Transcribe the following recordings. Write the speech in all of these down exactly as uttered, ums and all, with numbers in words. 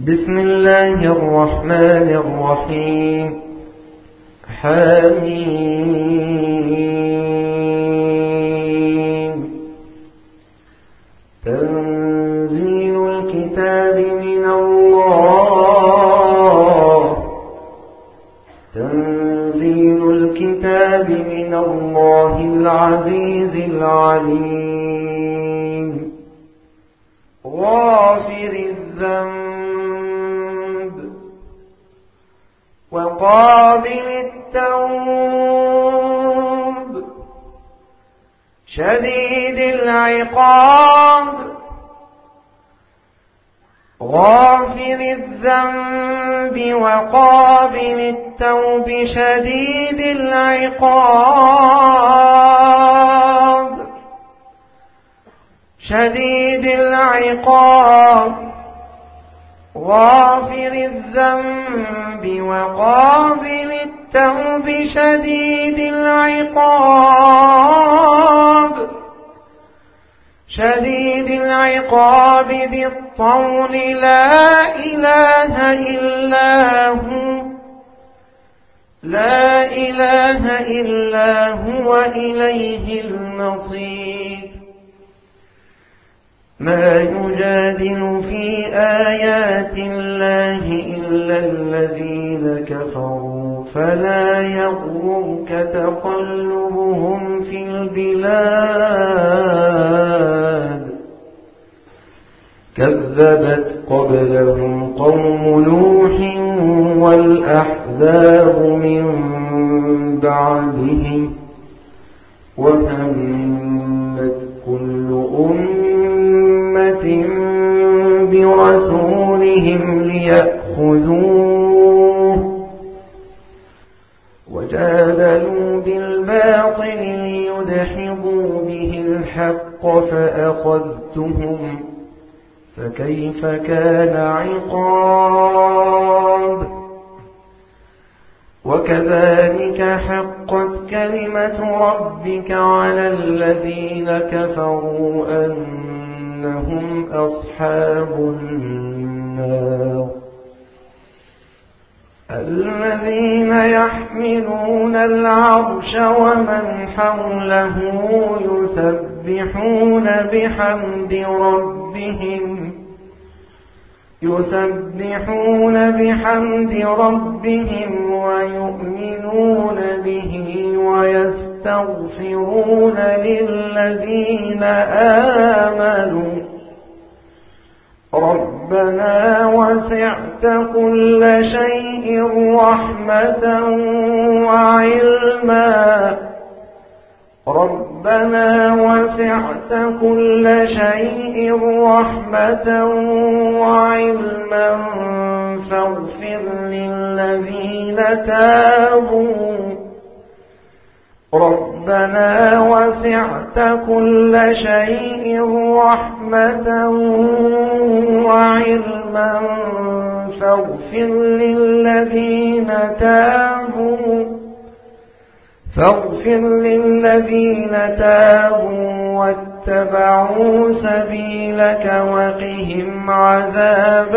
بسم الله الرحمن الرحيم. حميم. تنزيل الكتاب من الله تنزيل الكتاب من الله العزيز العليم. غافر الذنب وقابل التوب شديد العقاب. غافر الذنب وقابل التوب شديد العقاب شديد العقاب. غافر الذنب وقابل التوب شديد العقاب شديد العقاب ذي الطول لا إله إلا هو لا إله إلا هو إليه المصير. ما يجادل في آيات الله إلا الذين كفروا فلا يغرك تقلبهم في البلاد. كذبت قبلهم قوم نوح والأحزاب من بعدهم وهمت كل أمة برسولهم ليأخذوه وجادلوا بالباطل ليدحضوا به الحق فأخذتهم فكيف كان عقاب. وكذلك حقت كلمة ربك على الذين كفروا أنهم أصحاب النار. الذين يحملون العرش ومن حوله يسبحون بحمد ربهم يسبحون بحمد ربهم ويؤمنون به ويستغفرون للذين آمنوا ربنا وسعت كل شيء رحمة وعلما ربنا وسعت كل شيء رحمة وعلما فاغفر للذين تابوا ربنا وسعت كل شيء رحمة وعلما فاغفر للذين تابوا فاغفر للذين تابوا واتبعوا سبيلك وقهم عذاب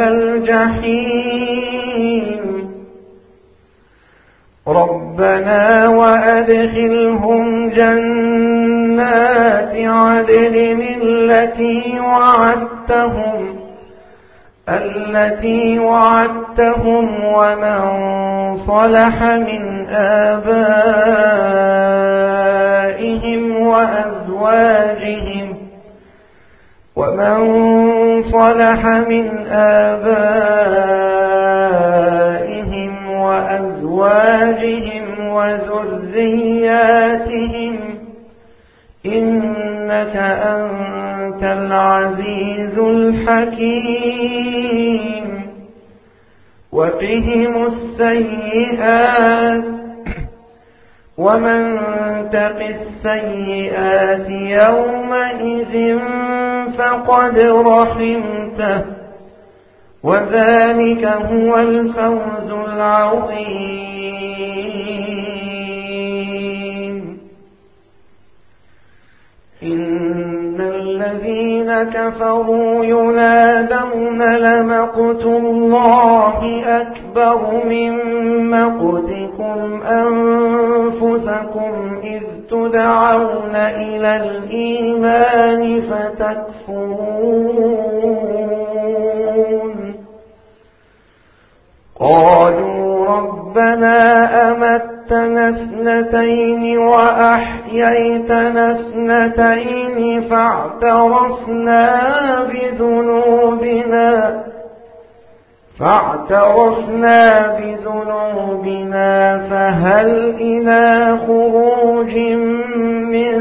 الجحيم. ربنا وأدخلهم جنات عدن التي وعدتهم التي وعدتهم ومن صلح من آبائهم وأزواجهم ومن صلح من آبائهم وأزواجهم وذرياتهم إنك أنت العزيز الحكيم. وقهم السيئات ومن تق السيئات يومئذ فقد رحمته وذلك هو الفوز العظيم. إن الذين كفروا ينادون لمقت الله أكبر من مقتكم أنفسكم إذ تدعون إلى الإيمان فتكفرون قالوا ربنا أمتنا اثنتين وأحييتنا اثنتين فاعترفنا بذنوبنا فاعترفنا بذنوبنا فهل إلى خروج من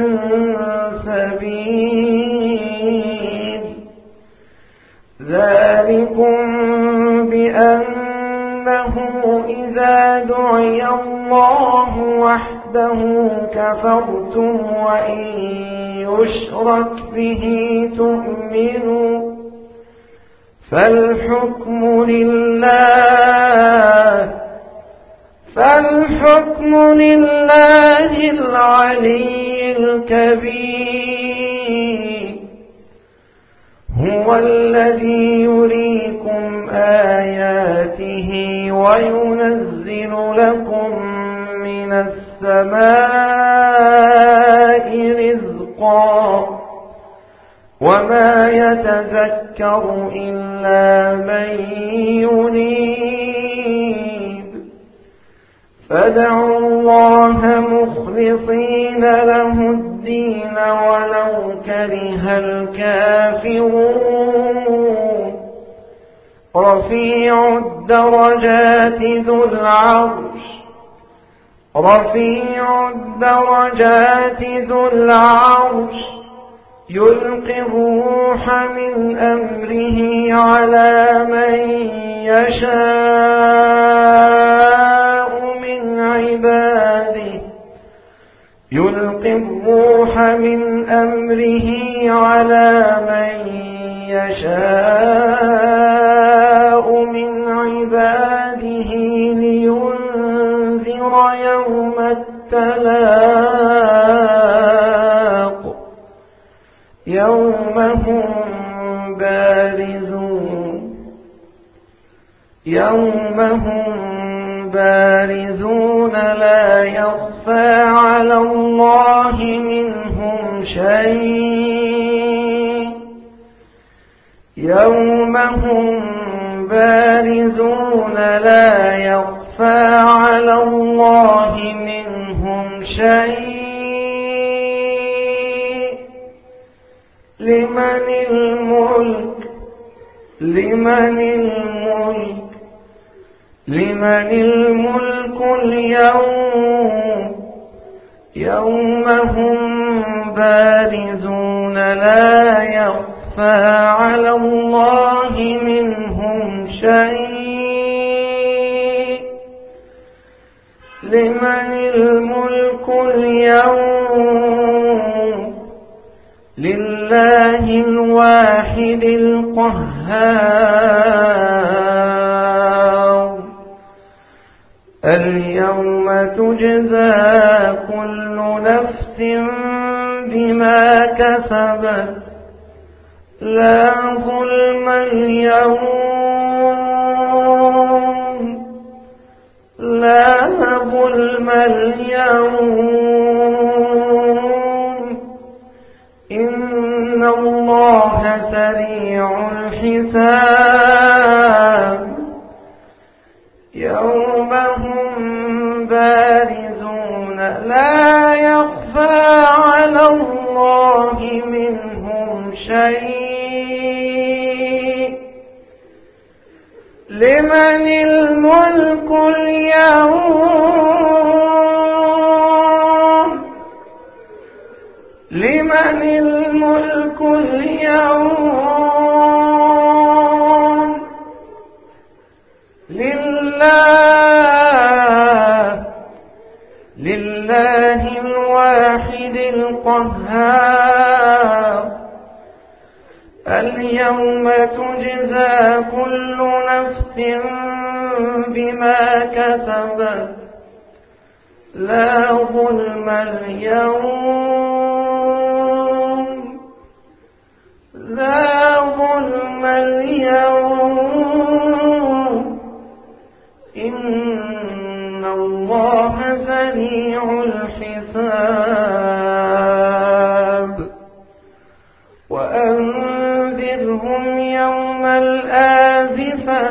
سبيل ذلكم بأن أنه إذا دعي الله وحده كفرتم وإن يشرك به تؤمنوا فالحكم لله فالحكم لله العلي الكبير هو الذي يريكم آياته وينزل لكم من السماء رزقا وما يتذكر إلا من ينيب فادعوا الله مخلصين له الدين ولو كره الكافرون رفيع الدرجات ذو العرش رفيع الدرجات ذو العرش يلقي الروح من أمره على من يشاء من عباده يلقي الروح من أمره على من يشاء من عباده لينذر يوم التلاق يوم هم بارزون يوم هم بارزون لا يخفى على الله منهم شيء يوم هم بارزون لا يخفى على الله منهم شيء لمن الملك لمن الملك لمن الملك اليوم يوم هم بارزون لا يخفى على الله منهم شيء لمن الملك اليوم لله الواحد القهار اليوم تجزى كل نفس بما كسبت لا ظلم اليوم لا ظلم اليوم إن الله سريع الحساب يوم هم بارزون لا يخفى على الله منهم شيء لمن الملك اليوم لمن الملك اليوم لله لله الواحد القهار اليوم تجزى كل نفس بما كسبت لا ظلم اليوم لا ظلم اليوم إن الله سريع الحساب وأنذرهم يوم الآزفة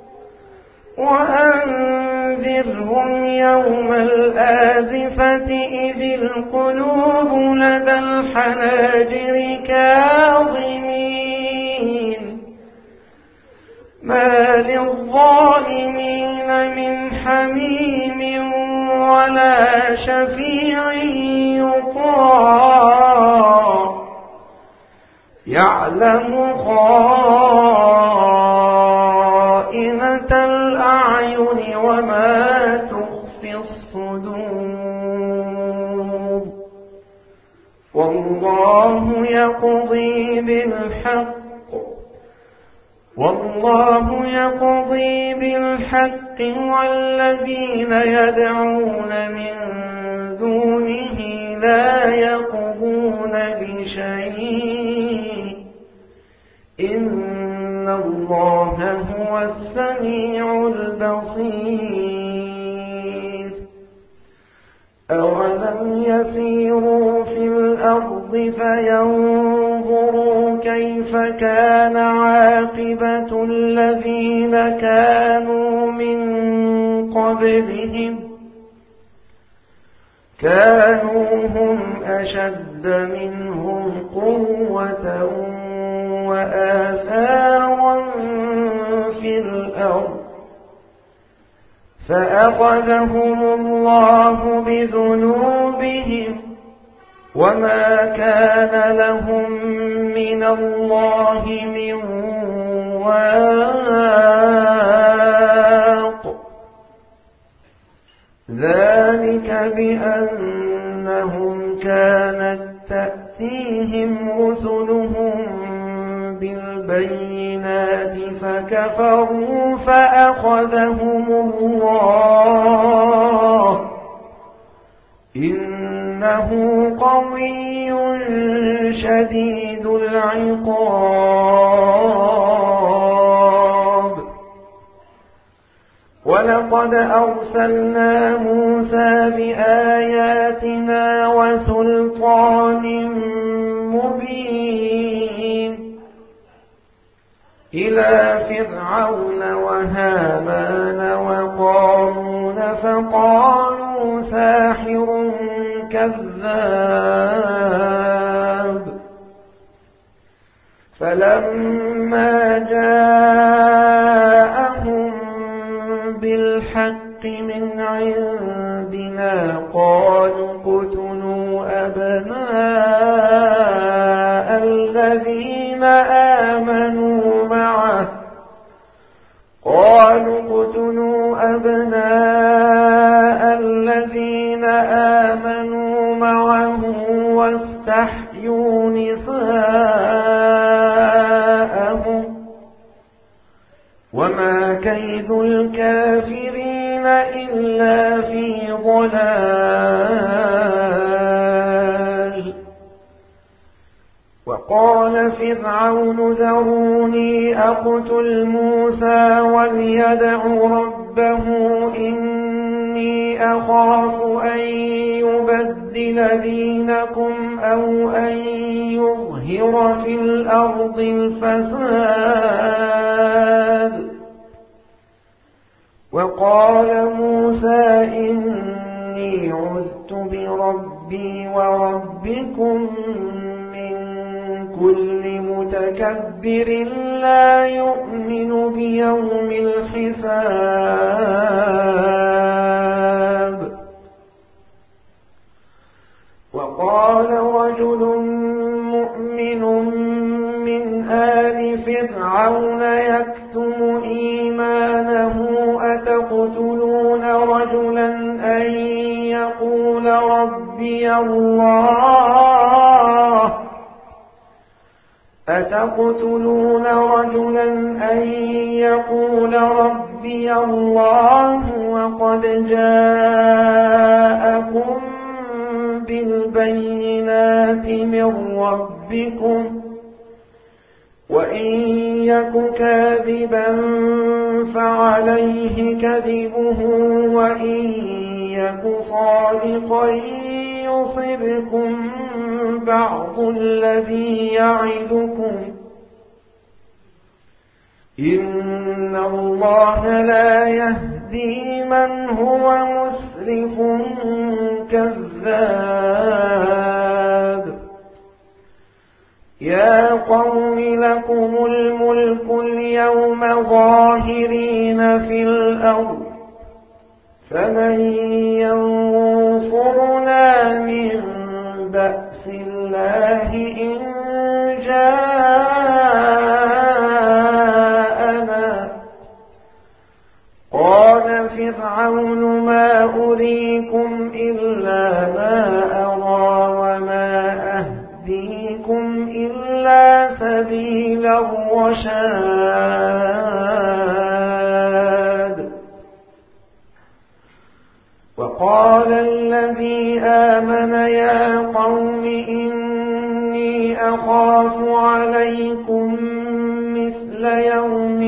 وأنذرهم يوم الآزفة إذ القلوب لدى الحناجر كاظمين ما للظالمين من حميم ولا شفيع يطاع يعلم خائنة الأعين وما تخفي الصدور والله يقضي بالحق والله يقضي بالحق والذين يدعون من دونه لا يقضون بشيء إن الله هو السميع البصير أولم يسيروا في الأرض فينظروا كيف كان عاقبة الذين كانوا من قبلهم كانوا هم أشد منهم قوة وآثارا في الأرض فأخذهم الله بذنوبهم وما كان لهم من الله من واق ذلك بأنهم كانت تأتيهم رسلهم بالبينات فكفروا فأخذهم الله إنه قوي شديد العقاب ولقد أرسلنا موسى بآياتنا وسلطان مبين إلى فرعون وهامان وقارون فقالوا ساحر كذاب فلما جاءهم بالحق من عندنا قالوا اقتلوا أبناء الذين آمنوا معه قالوا اقتلوا أبناء الذين آمنوا معه واستحيوا نساءهم وما كيد الكافرين إلا في ضلال وقال فرعون ذروني أقتل موسى وليدع ربه إني أخاف أن يبدل دينكم أو أن يظهر في الأرض الفساد وقال موسى إني عذت بربي وربكم من كل متكبر لا يؤمن بيوم الحساب وقال رجل مؤمن من آل فرعون يكتم إيمانه أتقتلون رجلا أن يقول ربي الله أتقتلون رجلا أن يقول ربي الله وقد جاءكم بالبينات من ربكم وإن يك كاذبا فعليه كذبه وإن يك صادقا يصبكم بعض الذي يعدكم إن الله لا يهدي من هو مسرف كذاب. يا قوم لكم الملك اليوم ظاهرين في الأرض فمن ينصرنا من بأس الله إن جاءنا. قال فرعون ما أريكم إلا ما أرى وما أهديكم إلا سبيل الرشاد. وقال الذي آمن يا قوم إني أخاف عليكم مثل يوم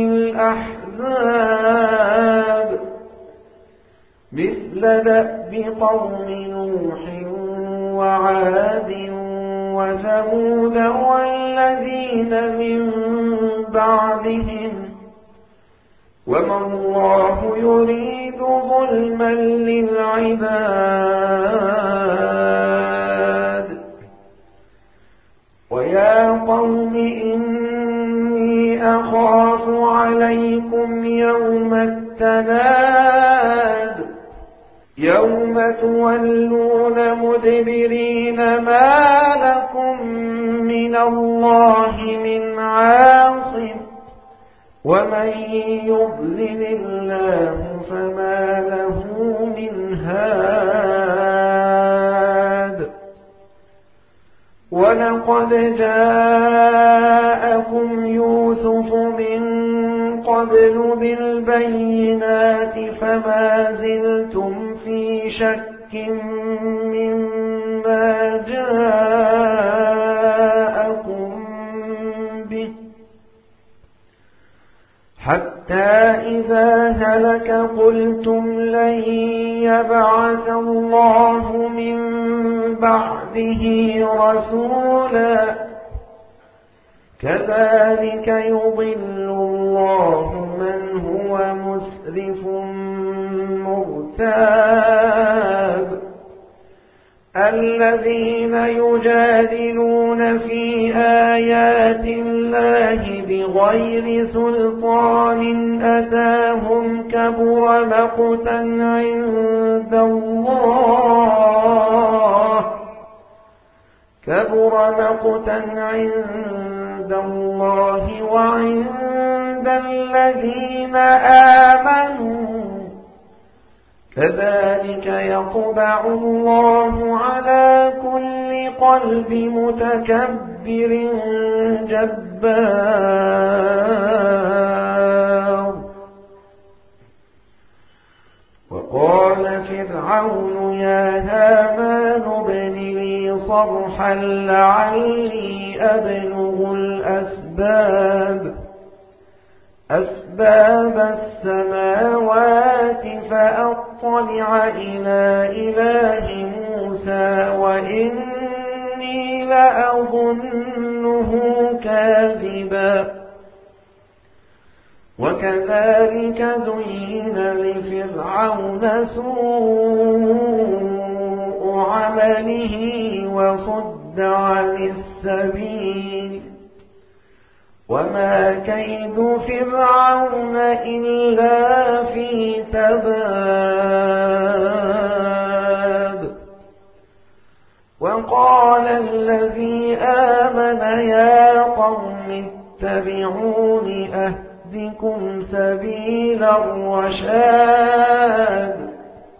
الأحزاب مثل دأب قوم نوح وعاد وثمود والذين من بعدهم وما الله يريد ظلما للعباد. ويا قوم إني أخاف عليكم يوم التناد يوم تولون مدبرين ما لكم من الله من عاصم ومن يضلل الله فما له من هاد. ولقد جاءكم يوسف من قبل بالبينات فما زلتم في شك مما جاءكم به حتى إذا هلك قلتم لن يبعث الله من بعده رسولا كذلك يضل الله من هو مسرف مرتاب. الذين يجادلون في آيات الله بغير سلطان أتاهم كبر مقتا عند الله كبر مقتا عند الله وعند الذين آمنوا كذلك يطبع الله على كل قلب متكبر جبار. وقال فرعون يا هامان ابن لي صرحا لعلي أبلغ الأسباب أسباب السماوات فأطلع إلى إله موسى وإني لأظنه كاذبا. وكذلك زين لفرعون سوء عمله وصد عن السبيل وما كيد فرعون إلا في تباب. وقال الذي آمن يا قوم اتبعون أهدكم سبيل الرشاد.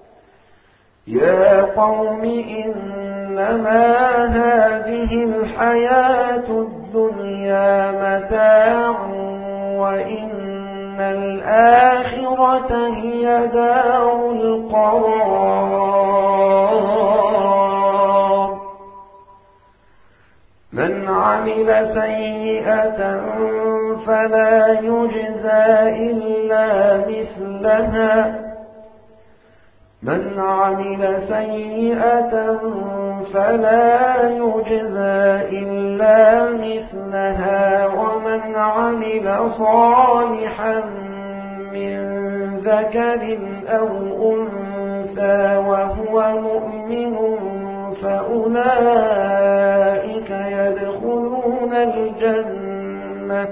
يا قوم إنما هذه الحياة الدنيا متاع وإن الآخرة هي دار القرار. من عمل سيئة فلا يجزى إلا مثلها من عمل سيئة فلا يجزى إلا مثلها ومن عمل صالحا من ذكر أو أنثى وهو مؤمن فأولئك يدخلون الجنة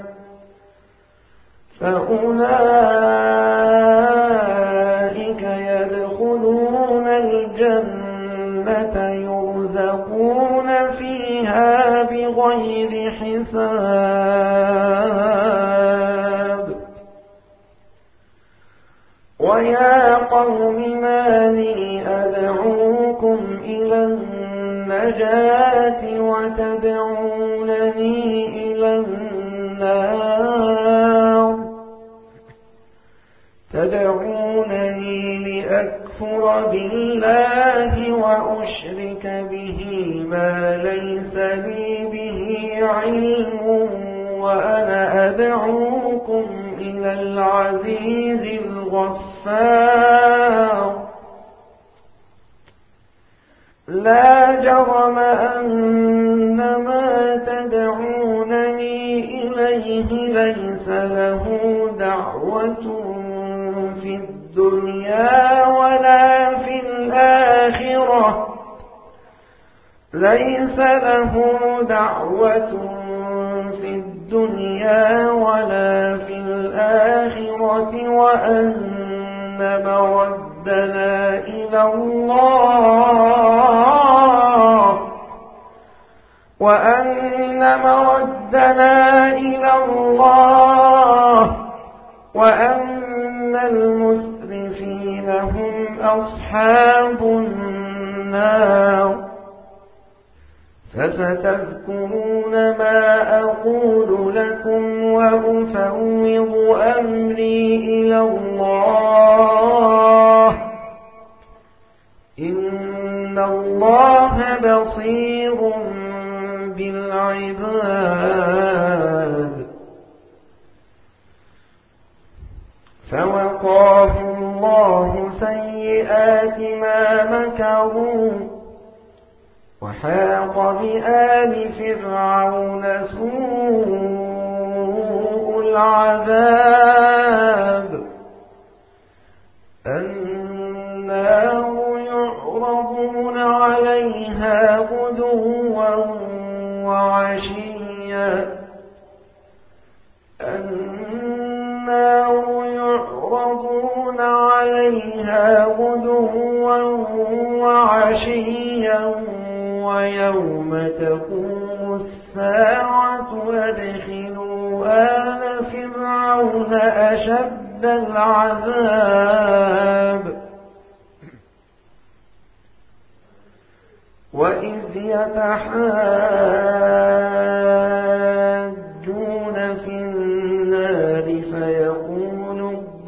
فأولئك يدخلون الجنة يرزقون فيها بغير حساب ويا قوم ما لي أدعوكم إلى النجاة وتدعونني إلى النار تدعونني لأكفر بالله وأشرك به ما ليس لي به علم وأنا أدعوكم إلى العزيز الغفار لا جرم أن ما تدعونني إليه ليس له دعوة في الدنيا ولا في الآخرة ليس له دعوة في الدنيا ولا في الآخرة وأن مردنا إلى الله وأن مردنا إلى الله وأن المسرفين هم أصحاب النار فستذكرون ما أقول لكم وأفوض أمري إلى الله إن الله بصير بالعباد فوقاه الله سيئات ما مكروا وحاق بآل فرعون سوء العذاب النار يعرضون عليها غدوا وعشيا النار يعرضون عليها غدوا وعشيا ويوم تقوم الساعة أدخلوا آل فرعون أشد العذاب وإذ يتحاجون في النار فيقول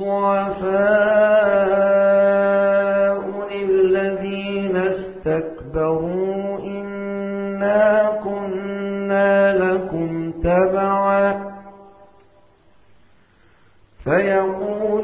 الضعفاء للذين استكبروا إنا كنا لكم تبعا فيقول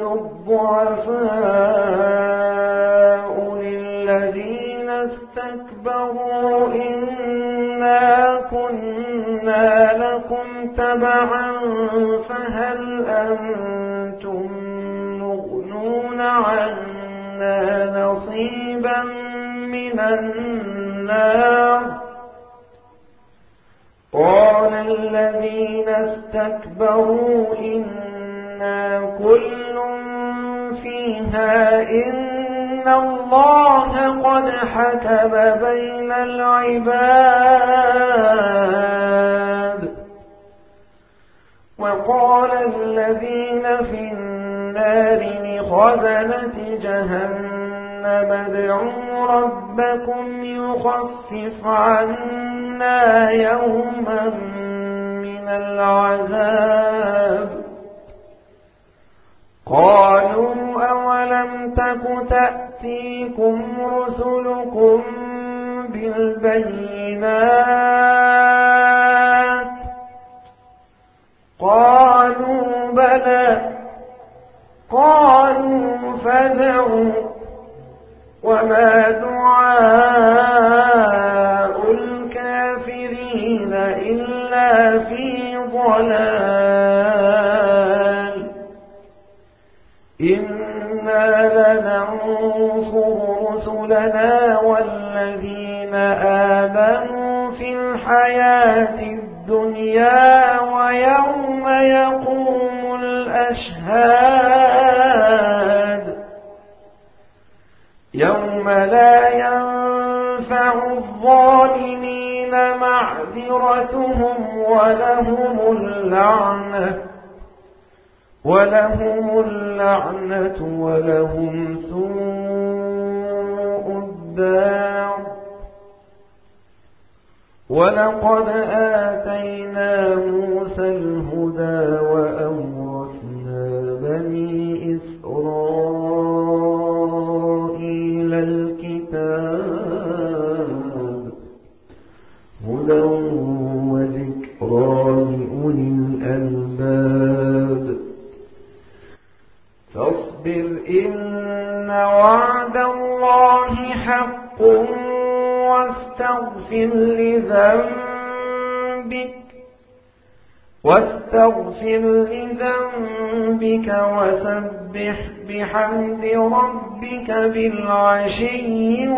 الضعفاء للذين استكبروا إنا كنا لكم تبعا فهل أنتم مغنون عنا نصيبا من النار قال الذين استكبروا إنا كل فيها إن الله قد حكم بين العباد وقال الذين في النار لخزنة جهنم ادعوا ربكم يخفف عنا يوما من العذاب قالوا أولم تك تأتيكم رسلكم بالبينات لنا قالوا فادعوا وما دعاء الكافرين إلا في ضلال إنا لننصر رسلنا والذين آمنوا في الحياة الدنيا ويوم يقوم الأشهاد يوم لا ينفع الظالمين معذرتهم ولهم اللعنة ولهم اللعنة ولهم سوء الدار ولقد آتينا موسى الهدى وأورثنا بني إسرائيل الكتاب هدى وذكرى لأولي الألباب فاصبر إن وعد الله حق واستغفر لذنبك واستغفر لذنبك وسبح بحمد ربك بالعشي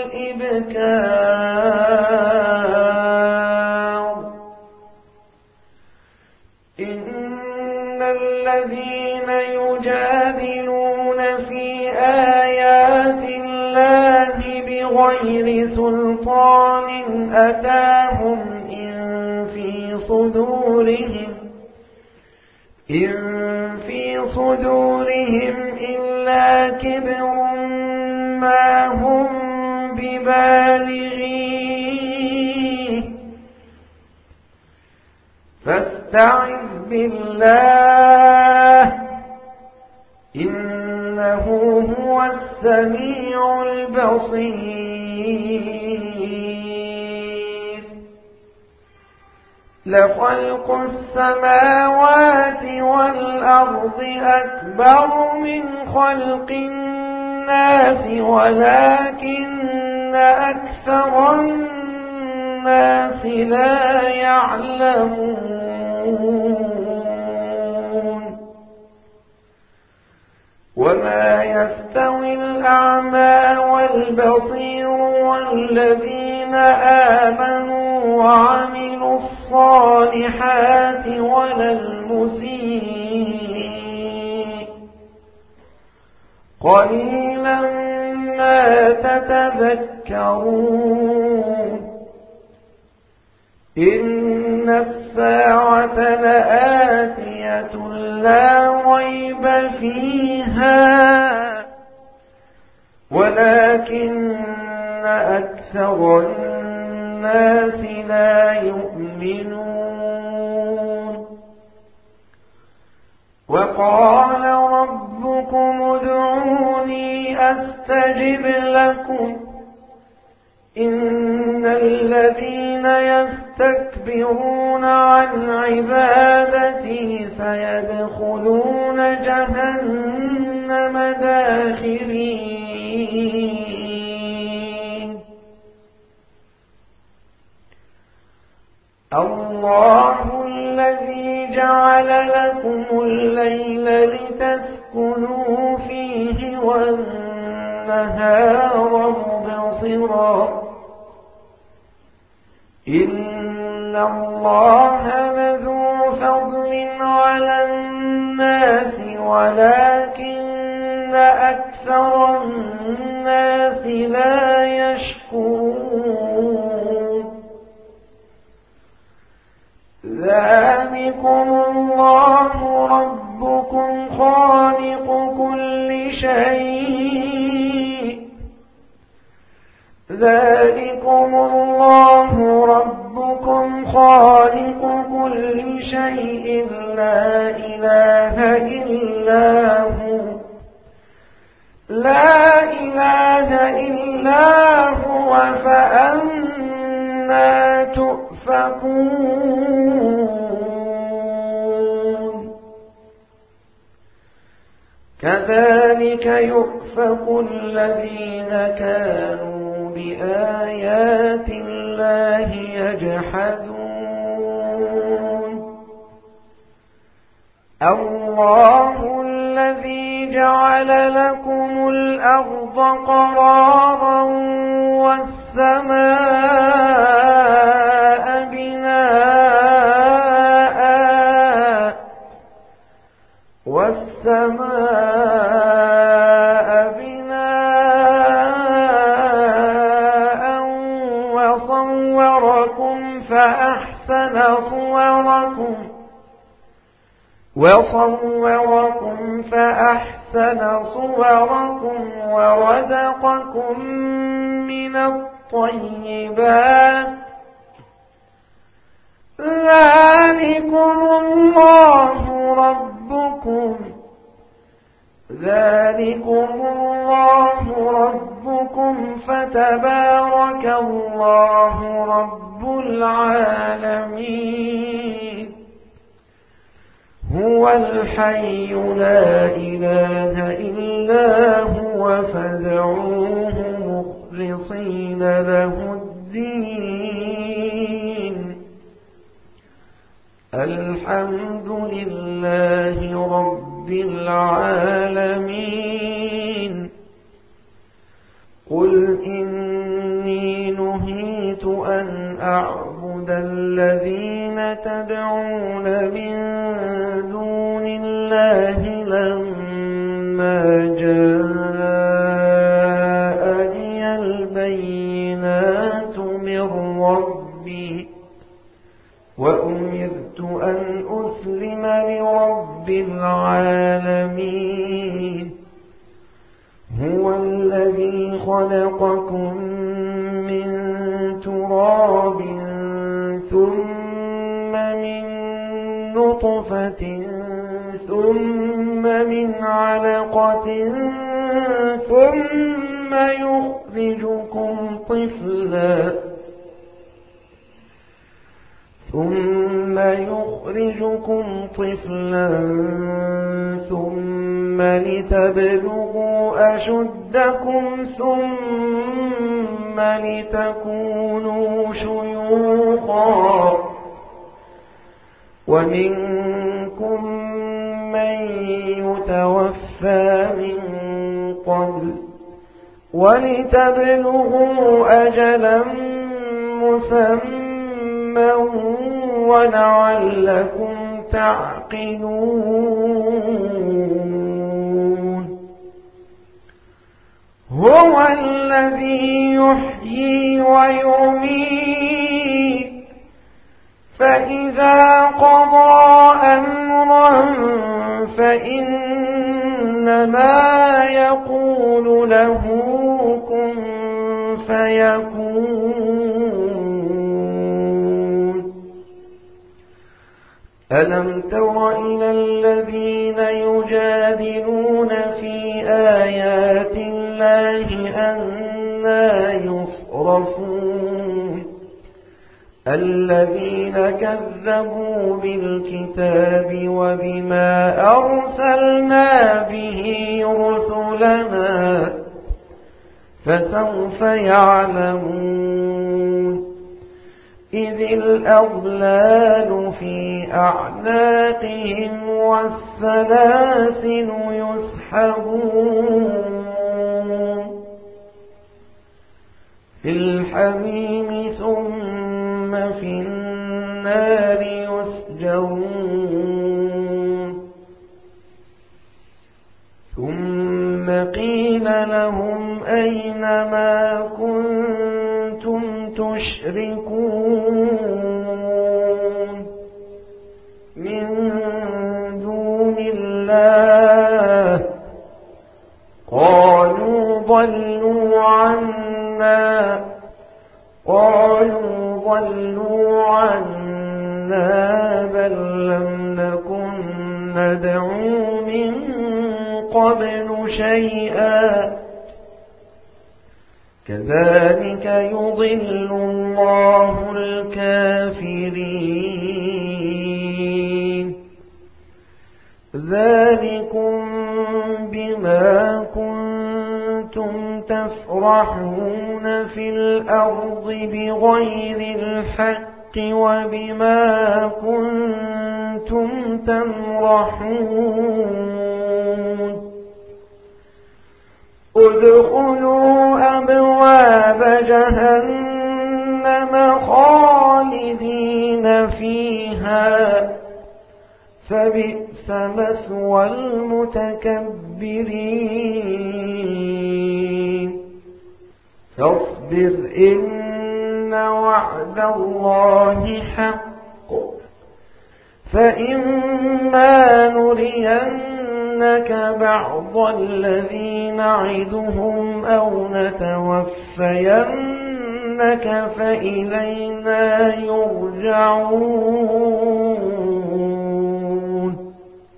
والإبكار إن الذين يجادلون في آيات الله بغير سلطان أتاهم إن في صدورهم إن في صدورهم إلا كبر ما هم ببالغيه فاستعذ بالله إنه هو السميع البصير لخلق السماوات والأرض أكبر من خلق الناس ولكن أكثر الناس لا يعلمون وما يستوي الأعمى والبصير والذين آمنوا وعملوا الصالحات ولا المسيء قليلا ما تتذكرون إن الساعة لآتية لا ريب فيها ولكن أكثر الناس لا يؤمنون وقال ربكم ادعوني أستجب لكم إن الذين يستكبرون عن عبادتي سيدخلون جهنم داخرين الله الذي جعل لكم الليل لتسكنوا فيه والنهار مبصرا إن الله لذو فضل على الناس ولكن أكثر الناس لا يشكرون ذلكم الله ربكم خالق كل شيء ذلكم الله ربكم خالق كل شيء لا إله إلا هو لا إله إلا هو فأنا تؤفكون كذلك يؤفك الذين كانوا بآيات الله يجحدون الله الذي جعل لكم الأرض قرارا والسماء بناء والسماء بناء وصوركم فأحسن صوركم وصوركم فأحسن صوركم ورزقكم من الطيبات ذلكم الله ربكم ذلكم الله ربكم فتبارك الله رب العالمين هو الحي لا إله إلا هو فادعوه مخلصين له الدين الحمد لله رب العالمين قل إني نهيت أن أعبد الذين تدعون من دون الله لما جاءني البينات من ربي وأمرت أن أسلم لرب العالمين هو الذي خلقكم من تراب ثم من نطفة ثم من علقة ثم يخرجكم طفلا ثم يخرجكم طفلا ثم لتبلغوا أشدكم ثم لتكونوا شيوخا ومنكم من يتوفى من قبل ولتبلغوا أجلا مسمى ولعلكم تعقلون هو الذي يحيي ويميت فإذا قضى أمرا فإنما يقول له كن فيكون ألم تر إلى الذين يجادلون في آيات الله أنى يصرفون الذين كذبوا بالكتاب وبما أرسلنا به رسلنا فسوف يعلمون إذ الأغلال في أعناقهم والسلاسل يسحبون في الحميم ثم في النار يسجرون ثم قيل لهم أين ما كنتم تشركون من دون الله قالوا ضلوا عنا قالوا ضلوا عنا بل لم نكن ندعو من قبل شيئا كذلك يضل الله الكافرين ذلكم بما كنتم تفرحون في الأرض بغير الحق وبما كنتم تمرحون ادخلوا أبواب جهنم خالدين فيها فبئس مثوى المتكبرين فاصبر إن وعد الله حق فإما نرينك بعض الذي نعدهم أو نتوفينك فإلينا يرجعون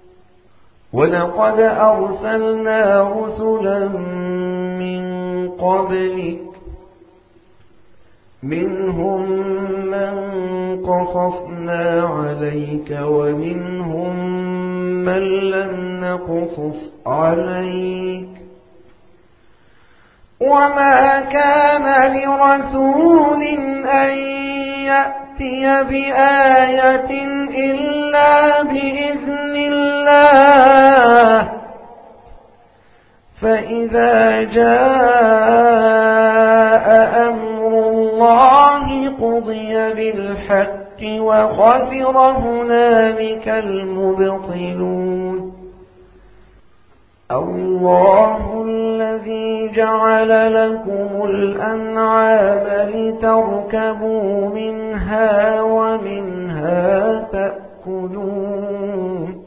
ولقد أرسلنا رسلا من قبلك منهم من قصصنا عليك ومنهم من لم نقصص عليك وما كان لرسول أن يأتي بآية إلا بإذن الله فإذا جاء أمر الله قضي بالحق وخسر هنالك المبطلون الله الذي جعل لكم الأنعام لتركبوا منها ومنها تأكلون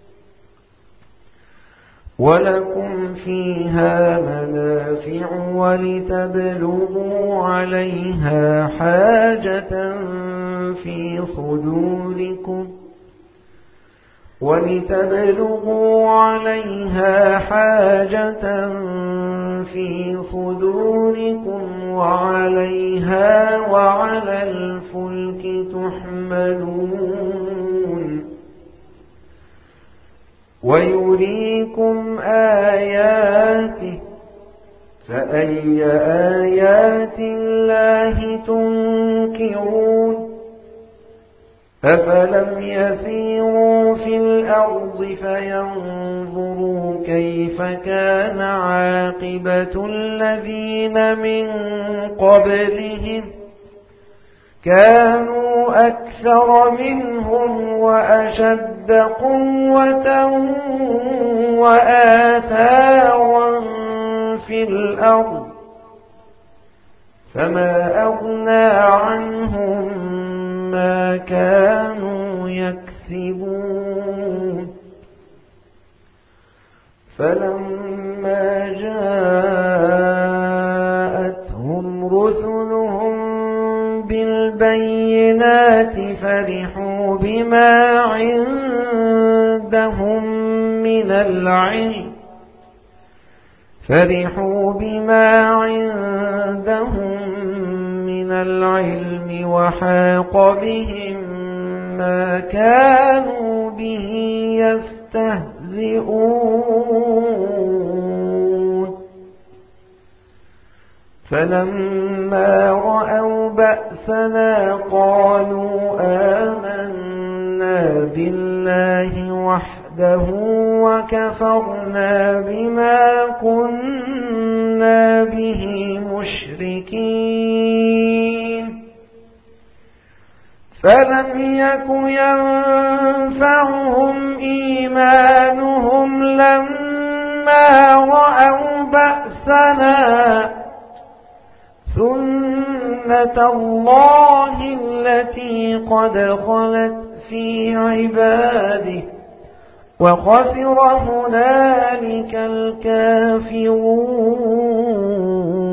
ولكم فيها منافع ولتبلغوا عليها حاجة في صدوركم ولتبلغوا عليها حاجة في صدوركم وعليها وعلى الفلك تحملون ويريكم آياته فأي آيات الله تنكرون أفلم يسيروا في الأرض فينظروا كيف كان عاقبة الذين من قبلهم كانوا أكثر منهم وأشد قوة وآثارا في الأرض فما أغنى عنهم ما كانوا يكسبون فلما جاءتهم رسلهم بالبينات فرحوا بما عندهم من العلم فرحوا بما عندهم من العلم وحاق بهم ما كانوا به يستهزئون فلما رأوا بأسنا قالوا آمنا بالله وحده وكفرنا بما كنا به مشركين فلم يك ينفعهم إيمانهم لما رأوا بأسنا سنة الله التي قد خلت في عباده وخسر هنالك الكافرون